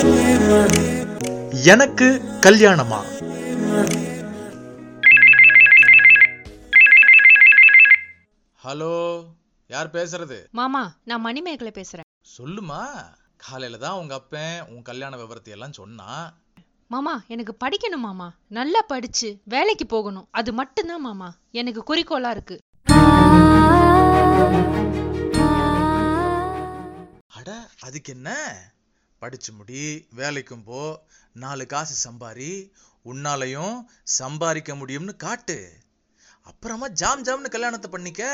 எனக்கு கல்யாணமா? ஹலோ, யார் பேசுறது? மாமா, நான் மணிமேகலை பேசுறேன். சொல்லுமா. காலையில தான் உங்க அப்பன் உன் கல்யாண விவரத்தை எல்லாம் சொன்னா. மாமா, எனக்கு படிக்கணும் மாமா. நல்லா படிச்சு வேலைக்கு போகணும். அது மட்டும்தான் மாமா எனக்கு குறிக்கோளா இருக்கு. அட, அதுக்கு என்ன? படிச்சு முடி, வேலைக்கும் போ, 4 காசு சம்பாரி, உன்னாலையும் சம்பாதிக்க முடியும்னு காட்டு. அப்புறமா ஜாம் ஜாம்னு கல்யாணத்தை பண்ணிக்க.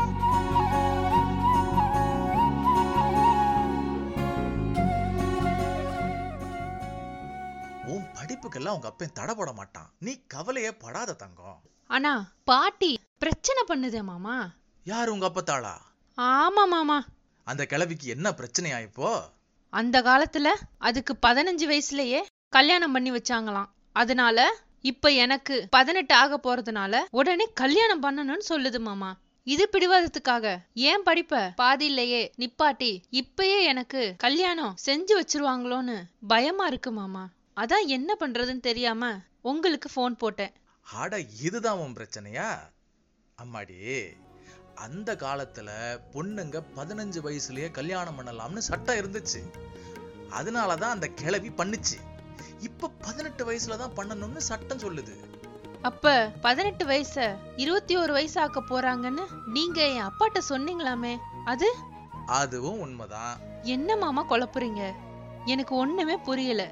உன் படிப்புக்கெல்லாம் உங்க அப்பன் தடை போட மாட்டான். நீ கவலையே படாத தங்கம். ஆனா பாட்டி பிரச்சனை பண்ணுதே மாமா. யாரு, உங்க அப்பத்தாளா? ஆமா மாமா. அந்த கிழவிக்கு என்ன பிரச்சனையா இப்போ? அந்த காலத்துல அதுக்கு 15 வயசுலயே கல்யாணம் பண்ணி வச்சாங்களாம். அதனால இப்ப எனக்கு 18 ஆக போறதுனால உடனே கல்யாணம் பண்ணணும்னு சொல்லுது மாமா. இது பிடிவாதத்துக்காக ஏன் படிப்ப பாதியிலேயே நிப்பாட்டி இப்பயே எனக்கு கல்யாணம் செஞ்சு வச்சிருவாங்களோன்னு பயமா இருக்கு மாமா. அதான் என்ன பண்றதுன்னு தெரியாம உங்களுக்கு போன் போட்டேன். ஆட, இதுதான் உன் பிரச்சனையா? அம்மாடி, அந்த காலத்துல பொண்ணுங்க 15 வயசுலயே கல்யாணம் பண்ணலாம்னு சட்டம் இருந்துச்சு. அதனாலதான் அந்த கிழவி பண்ணுச்சு. இப்ப 18 வயசுலதான் பண்ணணும்னு சட்டம் சொல்லுது. அப்ப 18 வயச 21 வயசு ஆக்க போறாங்கன்னு நீங்க என் அப்பாட்ட சொன்னீங்களாமே, அதுவும் உண்மைதான். என்ன மாமா குழப்புறீங்க? எனக்கு ஒண்ணுமே புரியல.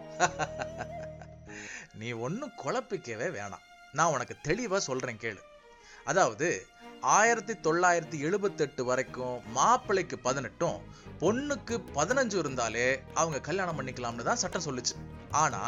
நீ ஒன்னும் குழப்பிக்கவே வேணாம். நான் உனக்கு தெளிவா சொல்றேன் கேளு. அதாவது 1978 வரைக்கும் மாப்பிள்ளைக்கு 18, பொண்ணுக்கு 15 இருந்தாலே அவங்க கல்யாணம் பண்ணிக்கலாம்னு தான் சட்டம் சொல்லுச்சு. ஆனா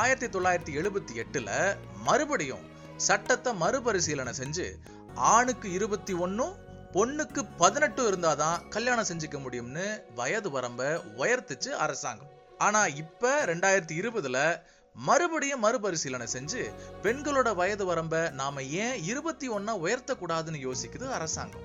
1978ல மறுபடியும் சட்டத்தை மறுபரிசீலனை செஞ்சு ஆணுக்கு 21, பொண்ணுக்கு 18 இருந்தாதான் கல்யாணம் செஞ்சுக்க முடியும்னு வயது வரம்ப உயர்த்துச்சு அரசாங்கம். ஆனா இப்ப 2020ல மறுபடியும் மறுபரிசீலனை செஞ்சு பெண்களோட வயது வரம்ப நாம ஏன் 21 உயர்த்த கூடாதுன்னு யோசிக்குது அரசாங்கம்.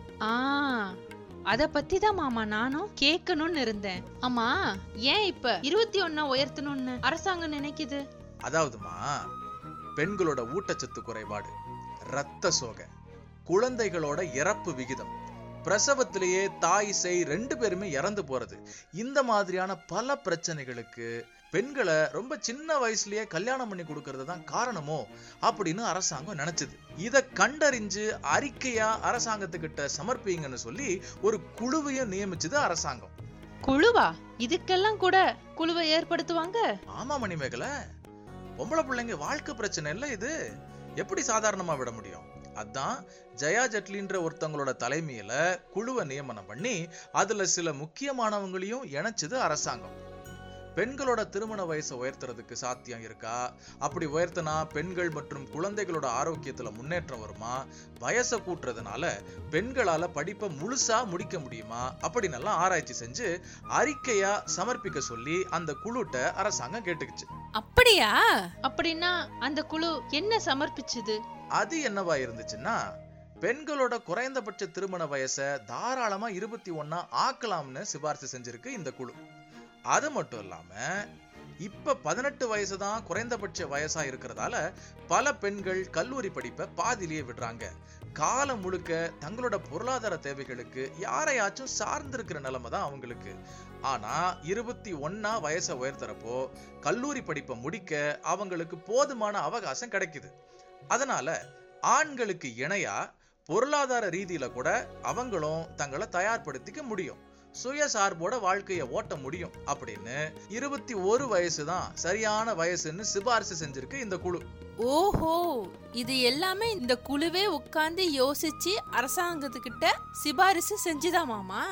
அத பத்தி தான் மாமா நானும் கேட்கணும்னு இருந்தேன். ஆமா, ஏன் இப்ப 21 உயர்த்தணும்னு அரசாங்கம் நினைக்குது? அதாவதுமா, பெண்களோட ஊட்டச்சத்து குறைபாடு, இரத்த சோகை, குழந்தைகளோட இறப்பு விகிதம், பிரசவத்திலேயே தாய் சேய் 2 பேருமே இறந்து போறது, இந்த மாதிரியான பல பிரச்சனைகளுக்கு பெண்களை ரொம்ப சின்ன வயசுலயே கல்யாணம் பண்ணி கொடுக்கறது தான் காரணமோ அப்படின்னு அரசாங்கம் நினைச்சது. இத கண்டறிஞ்சு அறிக்கையா அரசாங்கத்துக்கிட்ட சமர்ப்பிங்கன்னு சொல்லி ஒரு குழுவையும் நியமிச்சது அரசாங்கம். குழுவா? இதுக்கெல்லாம் கூட குழுவை ஏற்படுத்துவாங்க? ஆமா மணிமேகலை, பொம்பளை பிள்ளைங்க வாழ்க்கை பிரச்சனை இல்ல இது, எப்படி சாதாரணமா விட முடியும்? அதான் ஜெயா ஜெட்லின்ற ஒருத்தவங்களோட தலைமையில குழுவை நியமனம் பண்ணி அதுல சில முக்கியமானவங்களையும் இணைச்சது அரசாங்கம். பெண்களோட திருமண வயசை உயர்த்துறதுக்கு சாத்தியம் இருக்கா? அப்படி உயர்த்தினா பெண்கள் மற்றும் குழந்தைகளோட ஆரோக்கியத்துல முன்னேற்றம் வருமா? வயசை கூட்டுறதுனால பெண்களால படிப்பை முழுசா முடிக்க முடியுமா? அப்படின்னு எல்லாம் ஆராய்ச்சி செஞ்சு அறிக்கையா சமர்ப்பிக்க சொல்லி அந்த குழுட்ட அரசாங்கம் கேட்டுக்குச்சு. அப்படியா? அப்படின்னா அந்த குழு என்ன சமர்ப்பிச்சது? அது என்னவா இருந்துச்சுன்னா, பெண்களோட குறைந்தபட்ச திருமண வயசை தாராளமா 21 ஆக்கலாம்னு சிபாரிசு செஞ்சிருக்கு இந்த குழு. அது மட்டும் இல்லாம இப்ப 18 வயசுதான் குறைந்தபட்ச வயசா இருக்கிறதால பல பெண்கள் கல்லூரி படிப்பை பாதியிலேயே விடுறாங்க. காலம் முழுக்க தங்களோட பொருளாதார தேவைகளுக்கு யாரையாச்சும் சார்ந்திருக்கிற நிலைமை தான் அவங்களுக்கு. ஆனா 21 வயசை உயர்த்துறப்போ கல்லூரி படிப்பை முடிக்க அவங்களுக்கு போதுமான அவகாசம் கிடைக்குது. அதனால ஆண்களுக்கு இணையா பொருளாதார ரீதியில கூட அவங்களும் தங்களை தயார்படுத்திக்க முடியும், சுயசார்போட வாழ்க்கைய ஓட்ட முடியும் அப்படின்னு 21 வயசுதான் சரியான வயசுன்னு சிபாரிசு செஞ்சிருக்கு இந்த குழு. ஓஹோ, இது எல்லாமே இந்த குழுவே உட்கார்ந்து யோசிச்சு அரசாங்கத்துக்கிட்ட சிபாரிசு செஞ்சுதான் மாமா?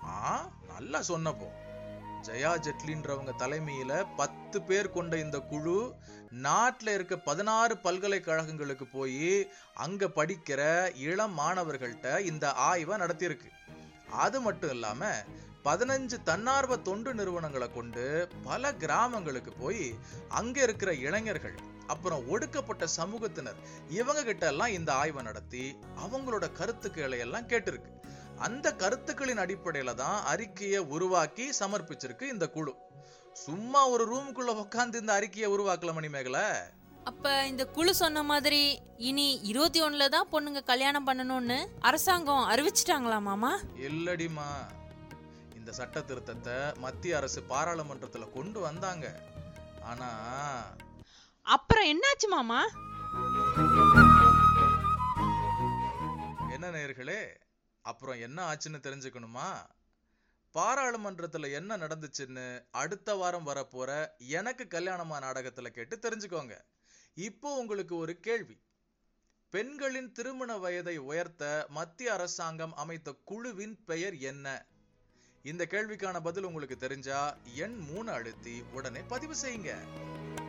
நல்லா சொன்னப்போ. ஜெயா ஜெட்லின்றவங்க தலைமையில 10 பேர் கொண்ட இந்த குழு நாட்டுல இருக்க 16 பல்கலைக்கழகங்களுக்கு போய் அங்க படிக்கிற இளம் மாணவர்கள்ட்ட இந்த ஆய்வை நடத்தியிருக்கு. அது மட்டும் இல்லாம 15 தன்னார்வ தொண்டு நிறுவனங்களை கொண்டு பல கிராமங்களுக்கு போய் அங்க இருக்கிற இளைஞர்கள் அப்புறம் ஒடுக்கப்பட்ட சமூகத்தினர் இவங்க கிட்ட எல்லாம் இந்த ஆய்வை நடத்தி அவங்களோட கருத்துக்களை எல்லாம் கேட்டிருக்கு. அந்த கருத்துக்களின் அடிப்படையில தான் அறிக்கையை உருவாக்கி சமர்ப்பிச்சிருக்கு இந்த குழு. சும்மா ஒரு ரூமுக்குள்ள உட்கார்ந்து இந்த அறிக்கையை உருவாக்கல மணிமேகலை. அப்ப இந்த குழு சொன்ன மாதிரி இனி 21ல தான் பொண்ணுங்க கல்யாணம் பண்ணணும்னு அரசாங்கம் அறிவிச்சிட்டாங்களா மாமா? இல்லடிமா, இந்த சட்ட திருத்தத்தை மத்திய அரசு பாராளுமன்றத்துல கொண்டு வந்தாங்க. ஆனா அப்புறம் என்னாச்சு மாமா? என்ன நேயர்களே, அப்புறம் என்ன ஆச்சுன்னு தெரிஞ்சுக்கணுமா? பாராளுமன்றத்துல என்ன நடந்துச்சுன்னு அடுத்த வாரம் வரப்போற எனக்கு கல்யாணமா நாடகத்துல கேட்டு தெரிஞ்சுக்கோங்க. இப்போ உங்களுக்கு ஒரு கேள்வி. பெண்களின் திருமண வயதை உயர்த்த மத்திய அரசாங்கம் அமைத்த குழுவின் பெயர் என்ன? இந்த கேள்விக்கான பதில் உங்களுக்கு தெரிஞ்சா எண் 3 அழுத்தி உடனே பதிவு செய்யுங்க.